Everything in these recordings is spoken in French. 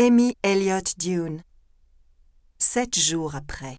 Amy Elliott Dune. 7 jours après.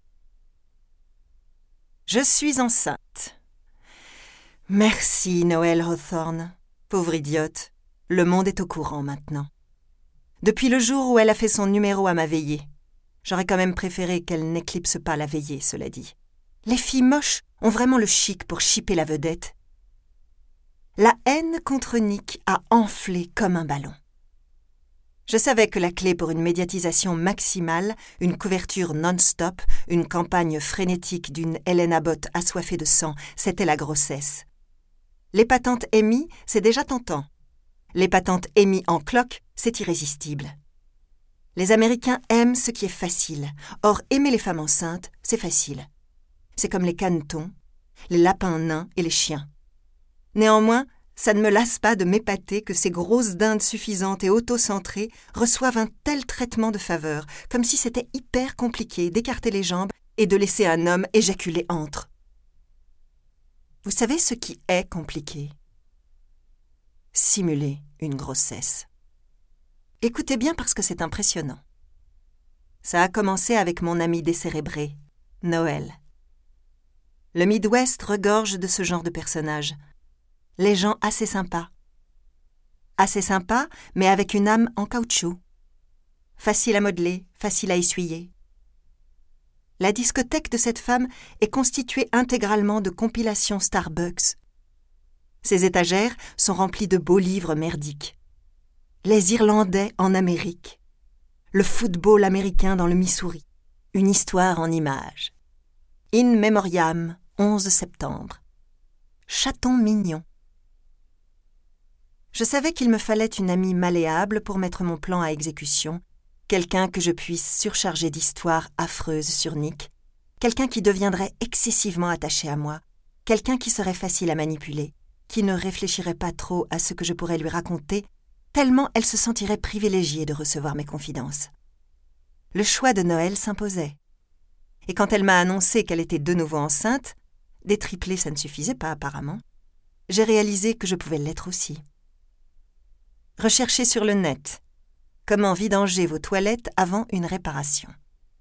Je suis enceinte. Merci, Noël Hawthorne. Pauvre idiote, le monde est au courant maintenant. Depuis le jour où elle a fait son numéro à ma veillée. J'aurais quand même préféré qu'elle n'éclipse pas la veillée, cela dit. Les filles moches ont vraiment le chic pour chipper la vedette. La haine contre Nick a enflé comme un ballon. Je savais que la clé pour une médiatisation maximale, une couverture non-stop, une campagne frénétique d'une Hélène Abbott assoiffée de sang, c'était la grossesse. L'épatante Amy, c'est déjà tentant. L'épatante Amy en cloque, c'est irrésistible. Les Américains aiment ce qui est facile. Or, aimer les femmes enceintes, c'est facile. C'est comme les canetons, les lapins nains et les chiens. Néanmoins, ça ne me lasse pas de m'épater que ces grosses dindes suffisantes et auto-centrées reçoivent un tel traitement de faveur, comme si c'était hyper compliqué d'écarter les jambes et de laisser un homme éjaculer entre. Vous savez ce qui est compliqué? Simuler une grossesse. Écoutez bien parce que c'est impressionnant. Ça a commencé avec mon ami décérébré, Noël. Le Midwest regorge de ce genre de personnages. Les gens assez sympas. Assez sympas, mais avec une âme en caoutchouc. Facile à modeler, facile à essuyer. La discothèque de cette femme est constituée intégralement de compilations Starbucks. Ses étagères sont remplies de beaux livres merdiques. Les Irlandais en Amérique. Le football américain dans le Missouri. Une histoire en images. In Memoriam, 11 septembre. Chaton mignon. Je savais qu'il me fallait une amie malléable pour mettre mon plan à exécution, quelqu'un que je puisse surcharger d'histoires affreuses sur Nick, quelqu'un qui deviendrait excessivement attaché à moi, quelqu'un qui serait facile à manipuler, qui ne réfléchirait pas trop à ce que je pourrais lui raconter, tellement elle se sentirait privilégiée de recevoir mes confidences. Le choix de Noël s'imposait. Et quand elle m'a annoncé qu'elle était de nouveau enceinte, des triplés ça ne suffisait pas apparemment, j'ai réalisé que je pouvais l'être aussi. Recherchez sur le net. Comment vidanger vos toilettes avant une réparation.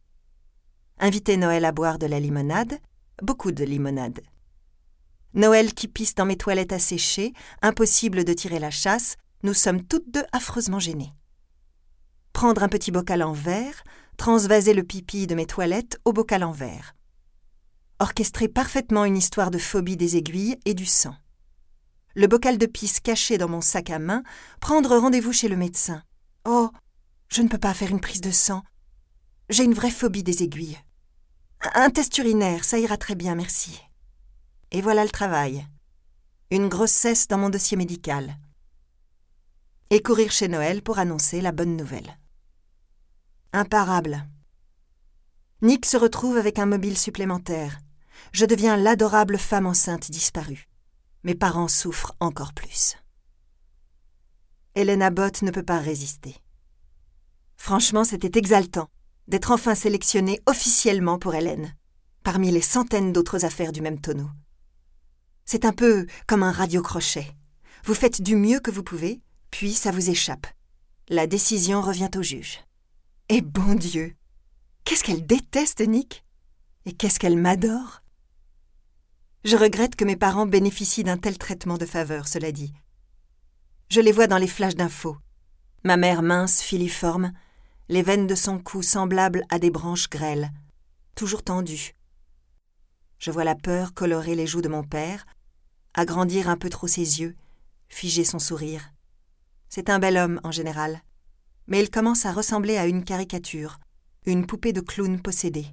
Invitez Noël à boire de la limonade, beaucoup de limonade. Noël qui pisse dans mes toilettes asséchées, impossible de tirer la chasse, nous sommes toutes deux affreusement gênées. Prendre un petit bocal en verre, transvaser le pipi de mes toilettes au bocal en verre. Orchestrer parfaitement une histoire de phobie des aiguilles et du sang. Le bocal de pisse caché dans mon sac à main, prendre rendez-vous chez le médecin. Oh, je ne peux pas faire une prise de sang. J'ai une vraie phobie des aiguilles. Un test urinaire, ça ira très bien, merci. Et voilà le travail. Une grossesse dans mon dossier médical. Et courir chez Noël pour annoncer la bonne nouvelle. Imparable. Nick se retrouve avec un mobile supplémentaire. Je deviens l'adorable femme enceinte disparue. Mes parents souffrent encore plus. Hélène Abbott ne peut pas résister. Franchement, c'était exaltant d'être enfin sélectionnée officiellement pour Hélène, parmi les centaines d'autres affaires du même tonneau. C'est un peu comme un radio-crochet. Vous faites du mieux que vous pouvez, puis ça vous échappe. La décision revient au juge. Et bon Dieu, qu'est-ce qu'elle déteste Nick? Et qu'est-ce qu'elle m'adore? Je regrette que mes parents bénéficient d'un tel traitement de faveur, cela dit. Je les vois dans les flashs d'infos. Ma mère mince, filiforme, les veines de son cou semblables à des branches grêles, toujours tendues. Je vois la peur colorer les joues de mon père, agrandir un peu trop ses yeux, figer son sourire. C'est un bel homme en général, mais il commence à ressembler à une caricature, une poupée de clown possédée.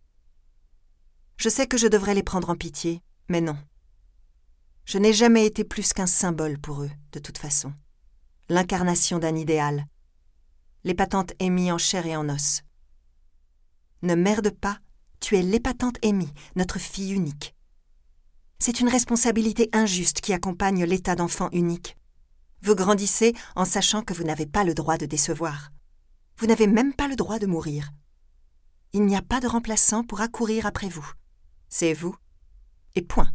Je sais que je devrais les prendre en pitié, mais non. Je n'ai jamais été plus qu'un symbole pour eux, de toute façon. L'incarnation d'un idéal. L'épatante Amy en chair et en os. Ne merde pas, tu es l'épatante Amy, notre fille unique. C'est une responsabilité injuste qui accompagne l'état d'enfant unique. Vous grandissez en sachant que vous n'avez pas le droit de décevoir. Vous n'avez même pas le droit de mourir. Il n'y a pas de remplaçant pour accourir après vous. C'est vous. Et point.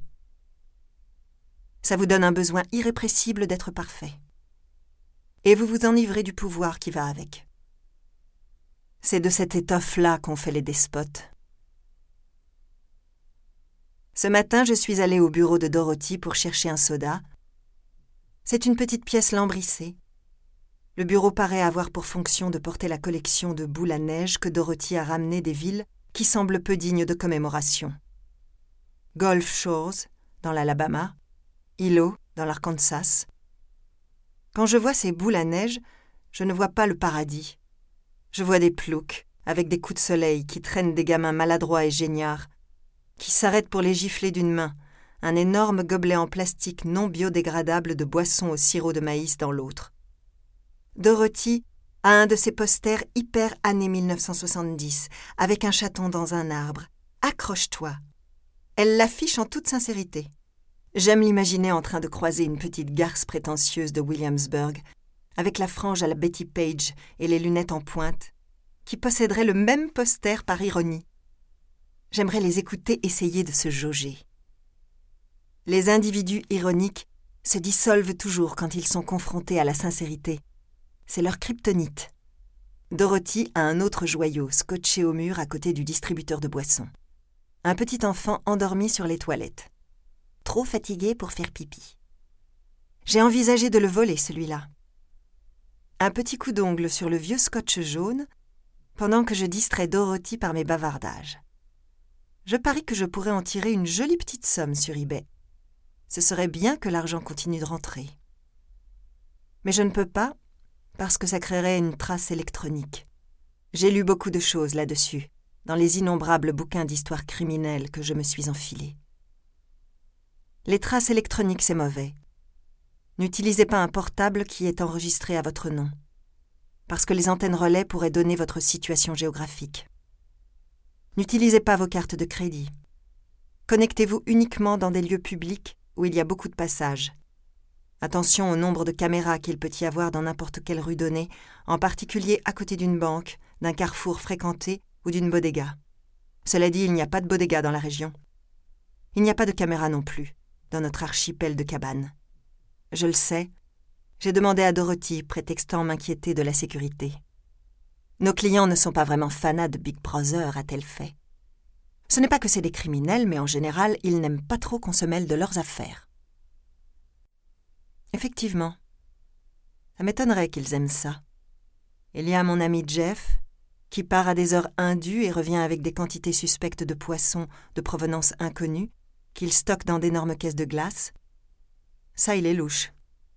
Ça vous donne un besoin irrépressible d'être parfait. Et vous vous enivrez du pouvoir qui va avec. C'est de cette étoffe-là qu'on fait les despotes. Ce matin, je suis allée au bureau de Dorothy pour chercher un soda. C'est une petite pièce lambrissée. Le bureau paraît avoir pour fonction de porter la collection de boules à neige que Dorothy a ramenées des villes qui semblent peu dignes de commémoration. Gulf Shores, dans l'Alabama, Hilo, dans l'Arkansas. Quand je vois ces boules à neige, je ne vois pas le paradis. Je vois des ploucs, avec des coups de soleil qui traînent des gamins maladroits et géniards, qui s'arrêtent pour les gifler d'une main, un énorme gobelet en plastique non biodégradable de boisson au sirop de maïs dans l'autre. Dorothy a un de ces posters hyper années 1970, avec un chaton dans un arbre. Accroche-toi. Elle l'affiche en toute sincérité. J'aime l'imaginer en train de croiser une petite garce prétentieuse de Williamsburg, avec la frange à la Betty Page et les lunettes en pointe, qui posséderait le même poster par ironie. J'aimerais les écouter essayer de se jauger. Les individus ironiques se dissolvent toujours quand ils sont confrontés à la sincérité. C'est leur kryptonite. Dorothy a un autre joyau scotché au mur à côté du distributeur de boissons. Un petit enfant endormi sur les toilettes. Trop fatigué pour faire pipi. J'ai envisagé de le voler, celui-là. Un petit coup d'ongle sur le vieux scotch jaune, pendant que je distrais Dorothy par mes bavardages. Je parie que je pourrais en tirer une jolie petite somme sur eBay. Ce serait bien que l'argent continue de rentrer. Mais je ne peux pas, parce que ça créerait une trace électronique. J'ai lu beaucoup de choses là-dessus, dans les innombrables bouquins d'histoire criminelle que je me suis enfilée. Les traces électroniques, c'est mauvais. N'utilisez pas un portable qui est enregistré à votre nom, parce que les antennes relais pourraient donner votre situation géographique. N'utilisez pas vos cartes de crédit. Connectez-vous uniquement dans des lieux publics où il y a beaucoup de passages. Attention au nombre de caméras qu'il peut y avoir dans n'importe quelle rue donnée, en particulier à côté d'une banque, d'un carrefour fréquenté ou d'une bodega. Cela dit, il n'y a pas de bodega dans la région. Il n'y a pas de caméras non plus dans notre archipel de cabanes. Je le sais, j'ai demandé à Dorothy, prétextant m'inquiéter de la sécurité. Nos clients ne sont pas vraiment fanats de Big Brother, a-t-elle fait. Ce n'est pas que c'est des criminels, mais en général, ils n'aiment pas trop qu'on se mêle de leurs affaires. Effectivement, ça m'étonnerait qu'ils aiment ça. Il y a mon ami Jeff, qui part à des heures indues et revient avec des quantités suspectes de poissons de provenance inconnue, qu'il stocke dans d'énormes caisses de glace. Ça, il est louche.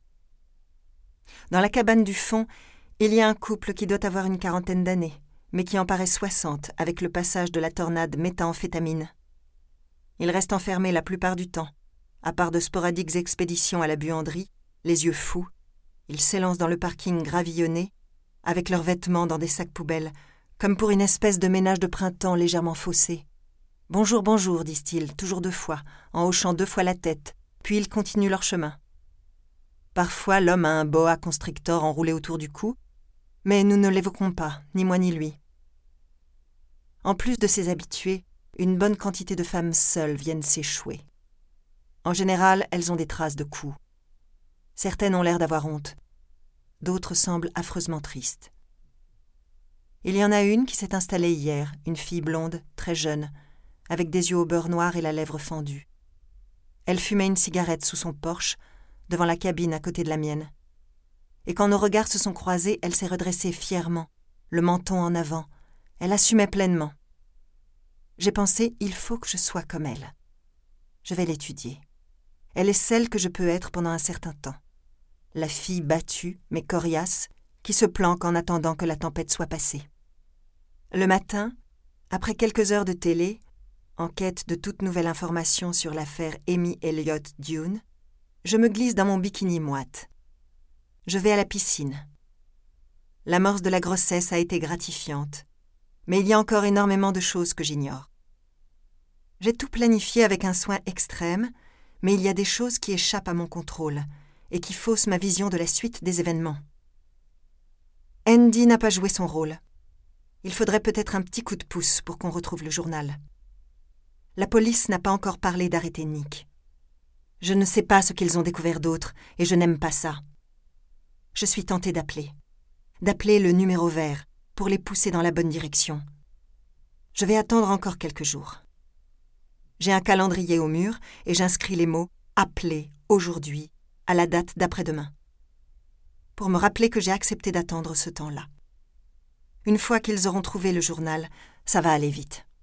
Dans la cabane du fond, il y a un couple qui doit avoir une quarantaine d'années, mais qui en paraît 60 avec le passage de la tornade méthamphétamine. Ils restent enfermés la plupart du temps, à part de sporadiques expéditions à la buanderie, les yeux fous. Ils s'élancent dans le parking gravillonné, avec leurs vêtements dans des sacs poubelles, comme pour une espèce de ménage de printemps légèrement faussé. « Bonjour, bonjour », disent-ils, toujours 2 fois, en hochant 2 fois la tête, puis ils continuent leur chemin. Parfois, l'homme a un boa constrictor enroulé autour du cou, mais nous ne l'évoquons pas, ni moi ni lui. En plus de ces habitués, une bonne quantité de femmes seules viennent s'échouer. En général, elles ont des traces de coups. Certaines ont l'air d'avoir honte. D'autres semblent affreusement tristes. Il y en a une qui s'est installée hier, une fille blonde, très jeune, avec des yeux au beurre noir et la lèvre fendue. Elle fumait une cigarette sous son Porsche, devant la cabine à côté de la mienne. Et quand nos regards se sont croisés, elle s'est redressée fièrement, le menton en avant. Elle assumait pleinement. J'ai pensé, il faut que je sois comme elle. Je vais l'étudier. Elle est celle que je peux être pendant un certain temps. La fille battue, mais coriace, qui se planque en attendant que la tempête soit passée. Le matin, après quelques heures de télé, en quête de toute nouvelle information sur l'affaire Amy Elliott Dune, je me glisse dans mon bikini moite. Je vais à la piscine. L'amorce de la grossesse a été gratifiante, mais il y a encore énormément de choses que j'ignore. J'ai tout planifié avec un soin extrême, mais il y a des choses qui échappent à mon contrôle et qui faussent ma vision de la suite des événements. Andy n'a pas joué son rôle. Il faudrait peut-être un petit coup de pouce pour qu'on retrouve le journal. La police n'a pas encore parlé d'arrêter Nick. Je ne sais pas ce qu'ils ont découvert d'autre et je n'aime pas ça. Je suis tentée d'appeler le numéro vert, pour les pousser dans la bonne direction. Je vais attendre encore quelques jours. J'ai un calendrier au mur et j'inscris les mots « Appeler aujourd'hui » à la date d'après-demain, pour me rappeler que j'ai accepté d'attendre ce temps-là. Une fois qu'ils auront trouvé le journal, ça va aller vite.